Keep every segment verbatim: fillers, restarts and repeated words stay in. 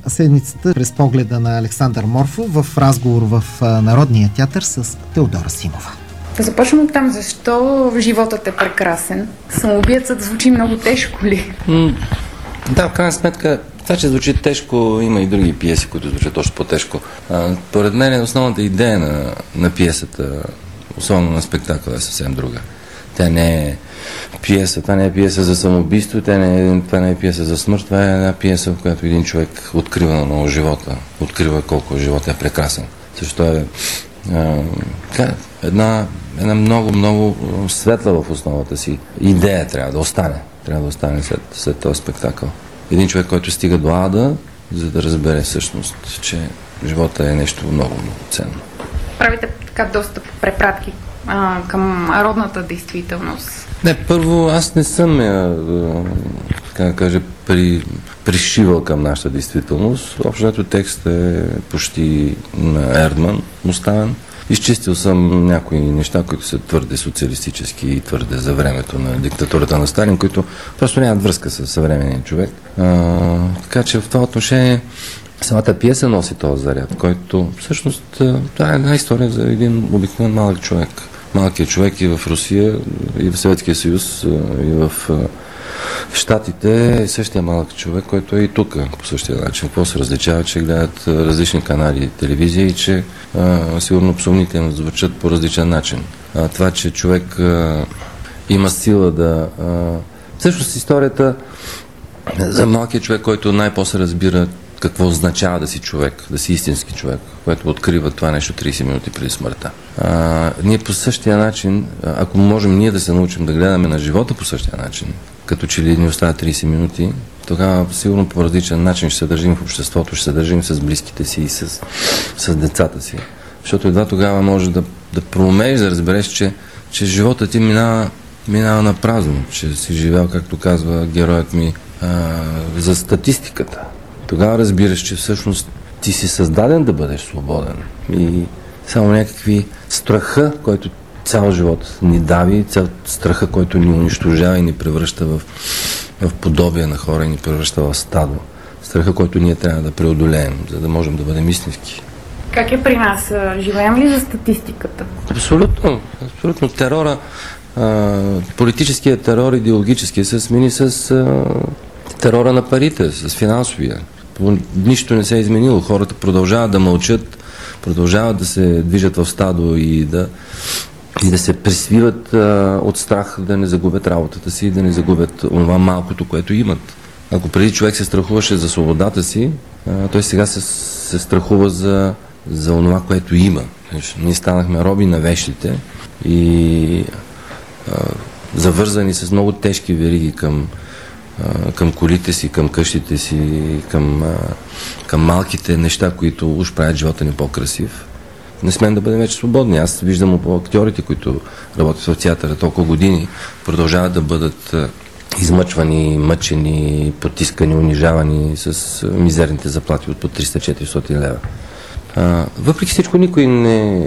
седмицата през погледа на Александър Морфов в разговор в Народния театър с Теодора Симова. Да започвам от там. Защо животът е прекрасен? Самоубиецът звучи много тежко ли? М- да, в крайна сметка, това, че звучи тежко, има и други пиеси, които звучат още по-тежко. А, поред мен основната идея на, на пиесата, особено на спектакъла, е съвсем друга. Тя не е пиеса, това не е пиеса за самоубийство, тя не е, това не е пиеса за смърт, това е една пиеса, в която един човек открива на ново живота, открива колко живота е прекрасен. Също е а, една, една много, много светла в основата си идея трябва да остане, трябва да остане след, след този спектакъл. Един човек, който стига до ада, за да разбере всъщност, че живота е нещо много, много ценно. Правите така доста препратки а, към родната действителност. Не, първо, аз не съм я, така да кажа, при, пришивал към нашата действителност. Общото текст е почти на Ердман оставен. Изчистил съм някои неща, които са твърде социалистически и твърде за времето на диктатурата на Сталин, които просто нямат връзка с съвременния човек. А, така че в това отношение самата пиеса носи този заряд, който всъщност това е една история за един обикновен малък човек. Малкият човек и в Русия, и в Съветския съюз, и в Щатите е същия малък човек, който е и тук по същия начин. Какво се различава, че гледат различни канали телевизия и че а, сигурно псовните им звучат по различен начин. А, това, че човек а, има сила да... А, всъщност историята за малкият човек, който най-после разбира какво означава да си човек, да си истински човек, което открива това нещо трийсет минути преди смъртта. А, ние по същия начин, ако можем ние да се научим да гледаме на живота по същия начин, като че ли ни остават трийсет минути, тогава сигурно по различен начин ще се държим в обществото, ще се държим с близките си и с, с децата си. Защото едва тогава може да, да проумееш, да разбереш, че, че живота ти минава, минава на празно, че си живял, както казва героят ми, а, за статистиката. Тогава разбираш, че всъщност ти си създаден да бъдеш свободен и само някакви страха, който цял живот ни дави, цял страха, който ни унищожава и ни превръща в, в подобие на хора и ни превръща в стадо. Страха, който ние трябва да преодолеем, за да можем да бъдем истински. Как е при нас? Живеем ли за статистиката? Абсолютно. Абсолютно. Терора, а, политическия терор, идеологическия се смени с а, терора на парите, с финансовия. Нищо не се е изменило. Хората продължават да мълчат, продължават да се движат в стадо и да, и да се присвиват а, от страх да не загубят работата си, да не загубят това малкото, което имат. Ако преди човек се страхуваше за свободата си, а, той сега се, се страхува за, за това, което има. Ние станахме роби на вещите и а, завързани с много тежки вериги към към колите си, към къщите си, към, към малките неща, които уж правят живота ни по-красив. Не сме да бъдем вече свободни. Аз виждам по актьорите, които работят в театъра толкова години, продължават да бъдат измъчвани, мъчени, потискани, унижавани с мизерните заплати от по триста-четиристотин лева. А, въпреки всичко никой не,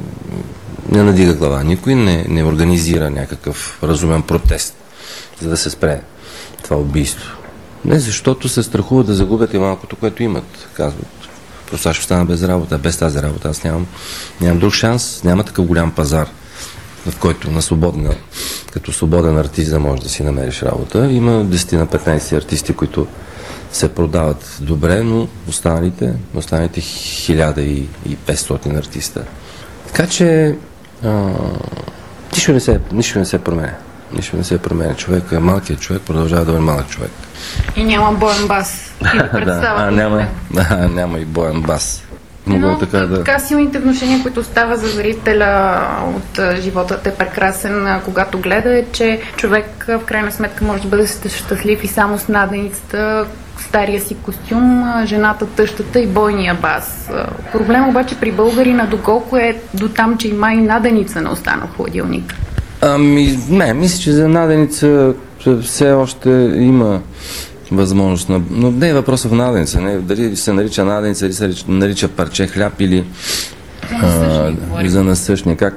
не надига глава, никой не, не организира някакъв разумен протест, за да се спре това убийство. Не, защото се страхуват да загубят и малкото, което имат, казват. Просто аз ще стана без работа, без тази работа аз нямам, нямам друг шанс, няма такъв голям пазар, в който на свободна, като свободен артист да можеш да си намериш работа. Има десет на петнайсет артисти, които се продават добре, но останалите, останалите хиляда и петстотин артиста. Така че а, нищо не се, нищо не се променя. Нищо не се променя. Човек е малкият човек, продължава да бъде малък човек. И няма боен бас. да, а, няма, а, няма и боен бас. Но така, да... така силните внушения, които става за зрителя от животът е прекрасен, когато гледа, е, че човек в крайна сметка може да бъде щастлив и само с наденицата, стария си костюм, жената, тъщата и бойния бас. Проблем обаче при българина доколко е до там, че има и наденица на остана в хладилник. Ами, не, мисля, че за наденица все още има възможност. На... Но не е въпроса в наденица. Не, дали се нарича наденица, дали се нарича парче хляб или за насъщния. За насъщния. Как,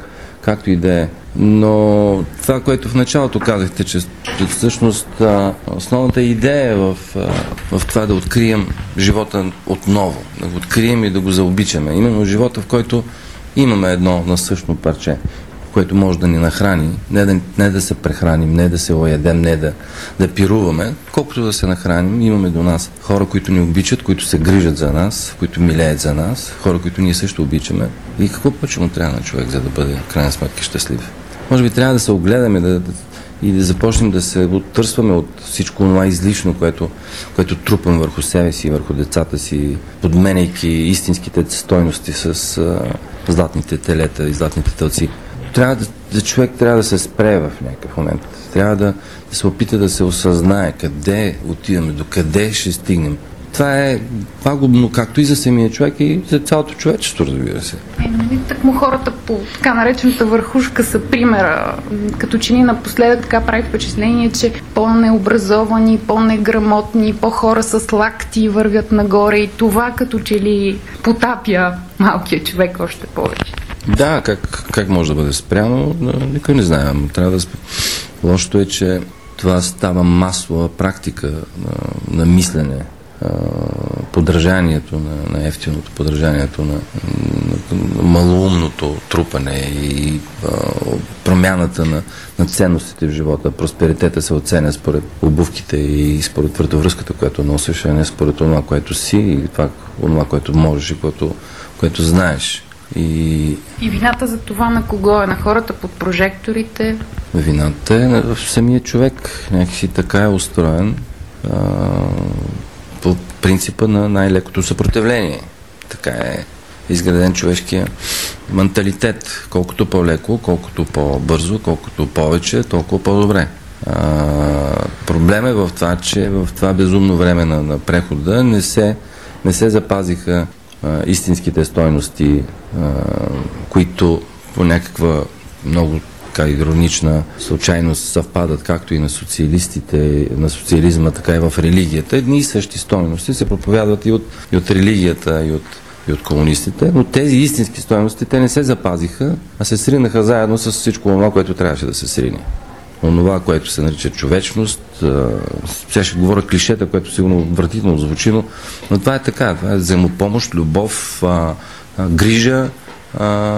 както и да е. Но това, което в началото казахте, че всъщност основната идея е в, в това да открием живота отново, да го открием и да го заобичаме. Именно живота, в който имаме едно насъщно парче, което може да ни нахрани, не да, не да се прехраним, не да се оядем, не да, да пируваме, колкото да се нахраним, имаме до нас хора, които ни обичат, които се грижат за нас, които милеят за нас, хора, които ние също обичаме. И какво повече му трябва на човек, за да бъде в крайна сметка щастлив? Може би трябва да се огледаме да, да, и да започнем да се оттърсваме от всичко това излишно, което, което трупам върху себе си, върху децата си, подменяйки истинските стойности с а, златните телета и златните тълци. Трябва да, да човек трябва да се спре в някакъв момент. Трябва да, да се опита да се осъзнае къде отиваме, до къде ще стигнем. Това е пагубно както и за самия човек, и за цялото човечество, разбира се. Е, нали, так му хората по така наречената върхушка са примера. Като че ни напоследък така прави впечатление, че по-необразовани, по-неграмотни, по-хора с лакти вървят нагоре и това като че ли потапя малкият човек още повече. Да, как, как може да бъде спряно, никой не знае. Трябва да спря... Лошото е, че това става масова практика на, на мислене. Подражанието на, на ефтиното, подражанието на, на, на малоумното трупане и а, промяната на, на ценностите в живота. Просперитета се оценя според обувките и според твърдовръзката, която носиш, а не според това, което си и това, това което можеш и което, което знаеш. И... и вината за това на кого е? На хората под прожекторите? Вината е в самия човек. Някакси така е устроен. А, по принципа на най-лекото съпротивление. Така е изграден човешкия менталитет. Колкото по-леко, колкото по-бързо, колкото повече, толкова по-добре. А, проблем е в това, че в това безумно време на, на прехода не се, не се запазиха а, истинските стойности, а, които по някаква много така иронична случайност съвпадат както и на социалистите, на социализма, така и в религията. Едни и същи стойности се проповядват и от, и от религията, и от, и от комунистите, но тези истински стойности те не се запазиха, а се сринаха заедно с всичко това, което трябваше да се срине. Онова, което се нарича човечност, сега ще говоря клишета, което сигурно отвратително звучи, но, но това е така. Това е взаимопомощ, любов, а, а, грижа а,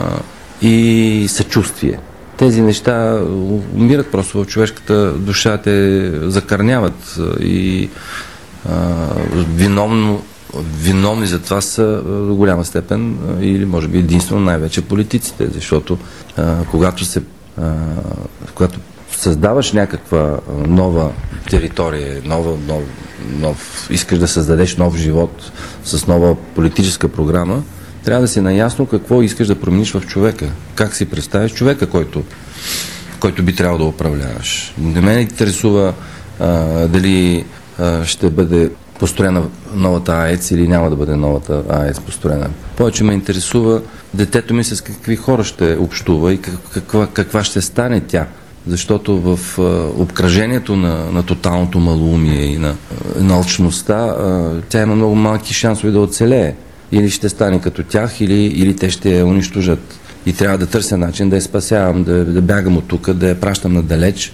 и съчувствие. Тези неща умират просто в човешката душа, те закърняват и а, виновно, виновни за това са до голяма степен или може би единствено най-вече политиците, защото а, когато се а, когато създаваш някаква нова територия, нова, нов, нов, искаш да създадеш нов живот с нова политическа програма, трябва да си наясно какво искаш да промениш в човека. Как си представиш човека, който, който би трябвало да управляваш. Не ме интересува а, дали а, ще бъде построена новата АЕЦ или няма да бъде новата АЕЦ построена. Повече ме интересува детето ми с какви хора ще общува и каква, каква ще стане тя. Защото в а, обкръжението на, на тоталното малоумие и на, на алчността а, тя има много малки шансове да оцелее. Или ще стане като тях, или, или те ще я унищожат. И трябва да търся начин да я спасявам, да, да бягам от тук, да я пращам надалеч,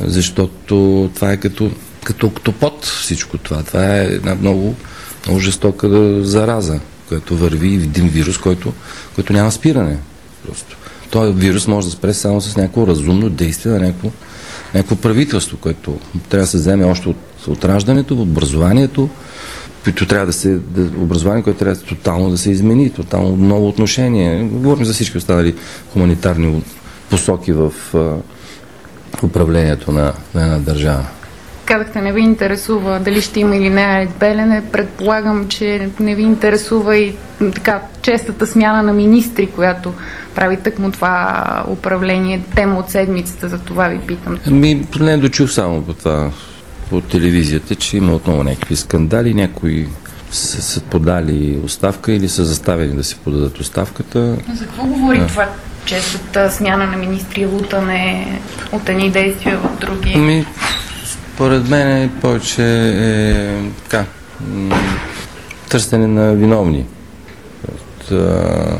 защото това е като, като октопод всичко това. Това е една много, много жестока зараза, която върви един вирус, който, който няма спиране. Просто. Този вирус може да спре само с някакво разумно действие на някакво, някакво правителство, което трябва да се вземе още от, от раждането, от образованието, които трябва да се, да, образование, което трябва да, тотално да се измени, тотално ново отношение. Говорим за всички останали хуманитарни посоки в а, управлението на, на една държава. Казахте, не ви интересува дали ще има или не АЕЦ Белене. Предполагам, че не ви интересува и така честата смяна на министри, която прави тъкмо това управление. Тема от седмицата, за това ви питам. Ами, не дочух само по това по телевизията, че има отново някакви скандали, някои са, са подали оставка или са заставени да си подадат оставката. За какво говори а. това честата смяна на министри, лутане от едни действия в други? Ами, според мен повече е така, м- търсене на виновни. От, а,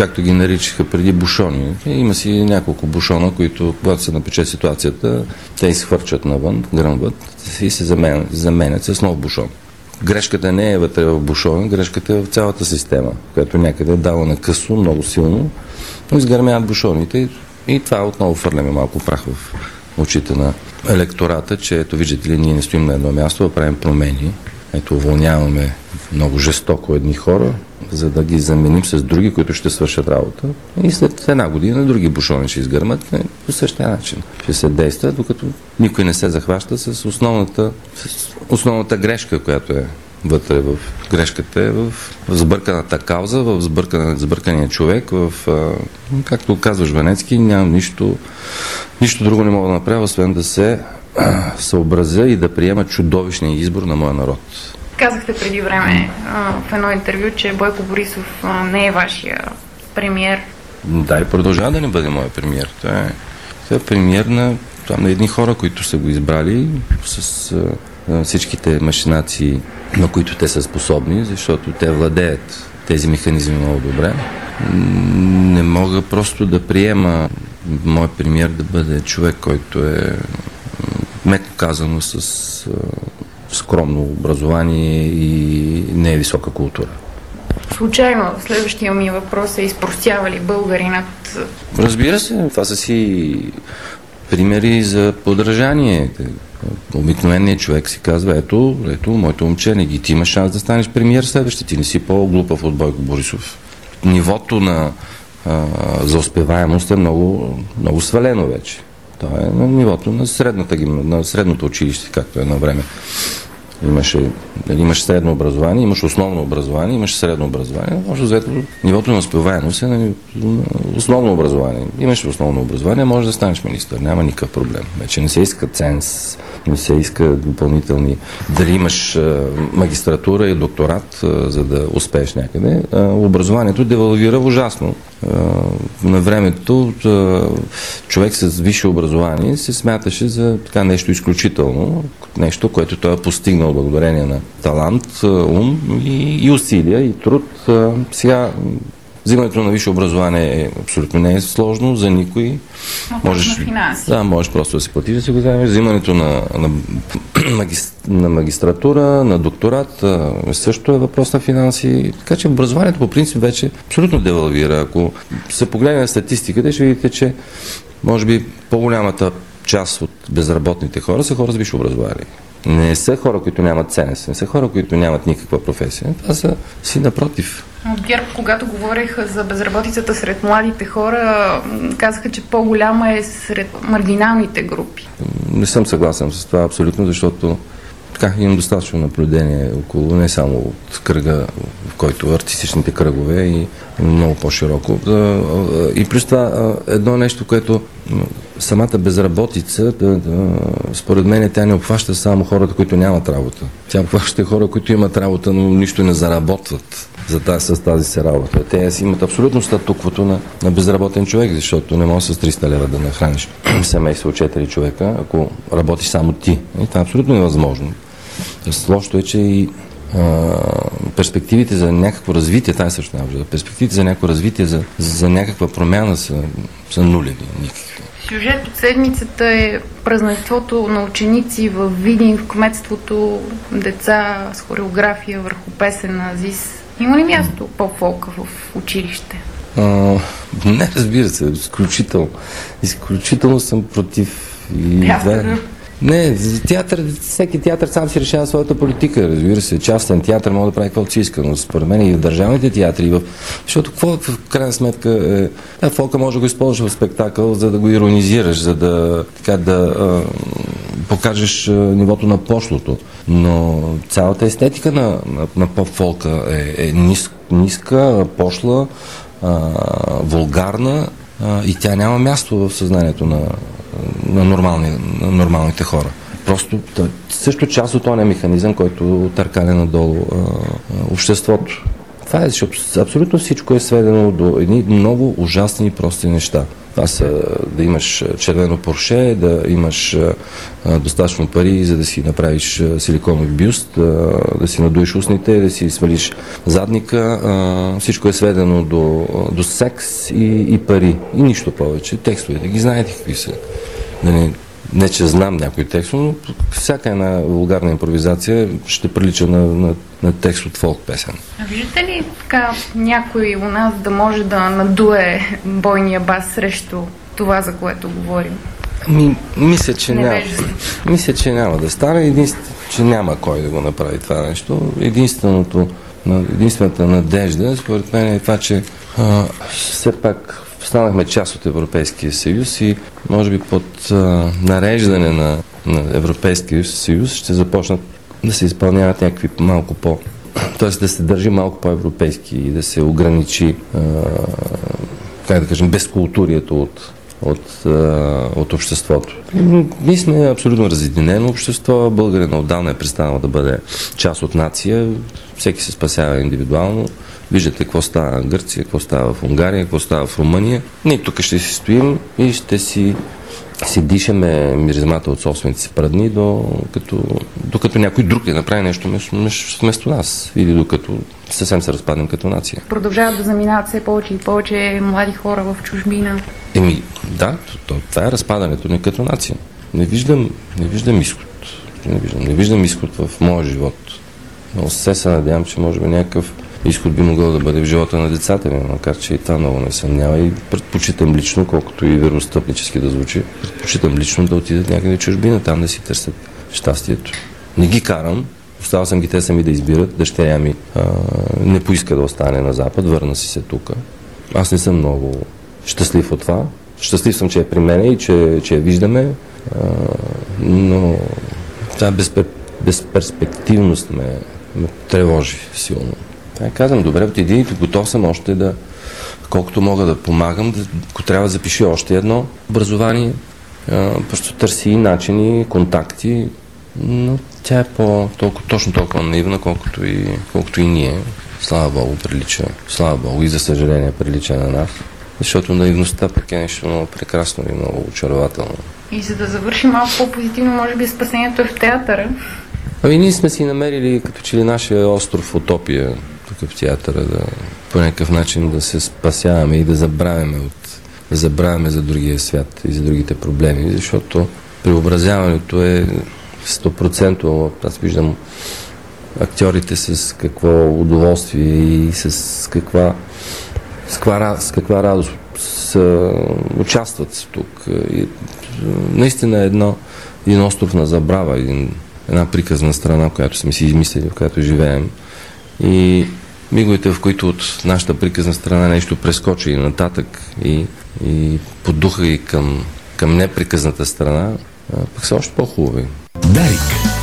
както ги наричаха преди, бушони. Има си няколко бушона, които, когато се напече ситуацията, те изхвърчат навън, гръмват и се заменят, заменят с нов бушон. Грешката не е вътре в бушона, грешката е в цялата система, която някъде е дала на късо, много силно, но изгърмяват бушоните и това отново фърляме малко прах в очите на електората, че ето виждате ли, ние не стоим на едно място, да правим промени. Ето уволняваме много жестоко едни хора, за да ги заменим с други, които ще свършат работа. И след една година други бушони ще изгърмат по същия начин. Ще се действа, докато никой не се захваща с основната, с основната грешка, която е вътре в грешката, е в, в сбърканата кауза, в сбъркана, сбъркания човек, в, а, както казваш Венецки, нямам нищо, нищо друго не мога да направя, освен да се а, съобразя и да приема чудовищния избор на моя народ. Казахте преди време а, в едно интервю, че Бойко Борисов а, не е вашия премиер. Да, и продължава да не бъде моя премиер. Той е, той е премиер на, там, на едни хора, които са го избрали с а, всичките машинации, на които те са способни, защото те владеят тези механизми много добре. Не мога просто да приема мой премиер да бъде човек, който е, меко казано, с а, скромно образование и не е висока култура. Случайно, следващия ми въпрос е: изпростява ли българинът? Разбира се, това са си примери за подражание. Обикновеният човек си казва: ето, ето, моето момче, не ги ти имаш шанс да станеш премиер следващия, ти не си по-глупав от Бойко Борисов. Нивото на, а, за успеваемост е много, много свалено вече. Това е на нивото на, средната, на средното училище, както е на време. Имаше, имаш средно образование, имаш основно образование, имаш средно образование. Може да нивото на успеваемост е на основно образование. Имаш основно образование, може да станеш министър, няма никакъв проблем. Вече не се иска ценз, не се иска допълнителни. Дали имаш а, магистратура и докторат, а, за да успееш някъде. А, образованието девалвира ужасно. А, на времето а, човек с висше образование се смяташе за така нещо изключително, нещо, което той е постигнал благодарение на талант, ум и, и усилия, и труд. А, сега взимането на висше образование е абсолютно не е сложно за никой. Можеш, да, можеш просто да си платиш да си го вземеш. Взимането на, на, на магистратура, на докторат също е въпрос на финанси. Така че образованието по принцип вече абсолютно девалвира. Ако се погледне на статистиката, ще видите, че може би по-голямата част от безработните хора са хора с висше образование. Не са хора, които нямат ценност, не са хора, които нямат никаква професия. Това са си напротив. От ГЕРБ, когато говореха за безработицата сред младите хора, казаха, че по-голяма е сред маргиналните групи. Не съм съгласен с това абсолютно, защото така имам достатъчно наблюдение около, не само от кръга, в който артистичните кръгове, и много по-широко. И плюс това едно нещо, което самата безработица, според мен, тя не обхваща само хората, които нямат работа. Тя обхваща хора, които имат работа, но нищо не заработват за тази, с тази си работа. Те си имат абсолютно статуквото на, на безработен човек, защото не можеш с триста лева да нахраниш семейство от четири човека, ако работиш само ти. И това е абсолютно невъзможно. Лошото е, че и а, перспективите за някакво развитие, тази също няма, перспективите за някакво развитие, за, за някаква промяна са, са нулеви, никакви. Сюжет от седмицата е празненството на ученици в Видин, в кметството, деца с хореография върху песен на Азис. Има ли място поп-фолка в училище? А, не, разбира се, изключително. Изключително съм против. И Театър. Не, театър, всеки театър сам си решава своята политика, разбира се. Частен театър може да прави каквото си иска, но според мен и в държавните театри, в... защото какво в крайна сметка е... Да, фолка може да го използваш в спектакъл, за да го иронизираш, за да, така, да а, покажеш а, нивото на пошлото. Но цялата естетика на, на, на поп-фолка е, е ниск, ниска, пошла, а, вулгарна, а, и тя няма място в съзнанието на На, нормални, на нормалните хора. Просто също част от този механизъм, който търкаля надолу а, а, обществото. Това е, защото абсолютно всичко е сведено до едни много ужасни и прости неща. Това са да имаш червено порше, да имаш а, достатъчно пари, за да си направиш силиконов бюст, а, да си надуеш устните, да си свалиш задника. А, всичко е сведено до, до секс и, и пари. И нищо повече. Текстовете ги знаете какви са. Да не, не че знам някой текст, но всяка една вулгарна импровизация ще прилича на, на, на текст от фолк песен. А виждате ли така някой у нас да може да надуе бойния бас срещу това, за което говорим? Ми, мисля, че няма. Мисля, че няма да стане. Единствено, че няма кой да го направи това нещо. Единственото, единствената надежда, според мен, е това, че а, все пак станахме част от Европейския съюз и може би под а, нареждане на, на Европейския съюз ще започнат да се изпълняват някакви малко по... т.е. да се държи малко по-европейски и да се ограничи а, как да кажем, безкултурието от, от, а, от обществото. Ние сме абсолютно разединено общество. Българина отдавна е престанала да бъде част от нация. Всеки се спасява индивидуално. Виждате какво става в Гърция, какво става в Унгария, какво става в Румъния. Ние тук ще си стоим и ще си, си дишаме миризмата от собствените си прадни, до, като, докато някой друг да направи нещо вместо нас или докато съвсем се разпаднем като нация. Продължават да заминават все повече и повече млади хора в чужбина. Еми, да, това е разпадането ни като нация. Не виждам, не виждам изход. Не виждам, не виждам изход в моя живот. Но все се надявам, че може би някакъв изход би могъл да бъде в живота на децата ми, макар че и това много не съмнява и предпочитам лично, колкото и вероотстъпнически да звучи, предпочитам лично да отидат някъде в чужбина, там да си търсят щастието. Не ги карам, оставал съм ги те сами да избират, дъщеря ми а, не поиска да остане на Запад, върна си се тук. Аз не съм много щастлив от това. Щастлив съм, че е при мене и че, че я виждаме, а, но тази безпер... безперспективност ме, ме тревожи силно. Я казвам, добре, отиди, готов съм още да, колкото мога да помагам, да, ако трябва да запиши още едно образование, а, просто търси начини, контакти, но тя е по, толкова, точно толкова наивна, колкото и, колкото и ние. Слава Богу, прилича, слава Богу и за съжаление прилича на нас, защото наивността пък е нещо много прекрасно и много очарователно. И за да завършим малко по-позитивно, може би спасението е в театъра. Ами ние сме си намерили като че ли нашия остров утопия тук в театъра, да по някакъв начин да се спасяваме и да забравяме от да забравяме за другия свят и за другите проблеми, защото преобразяването е сто процента. Аз виждам актьорите с какво удоволствие и с каква с каква, с каква радост са, участват тук. И, наистина е едно, един остров на забрава, един една приказна страна, която сме си измислили, в която живеем. И миговете, в които от нашата приказна страна нещо прескочи и нататък и, и подуха и към, към неприказната страна, пък са още по-хубави. Дарик.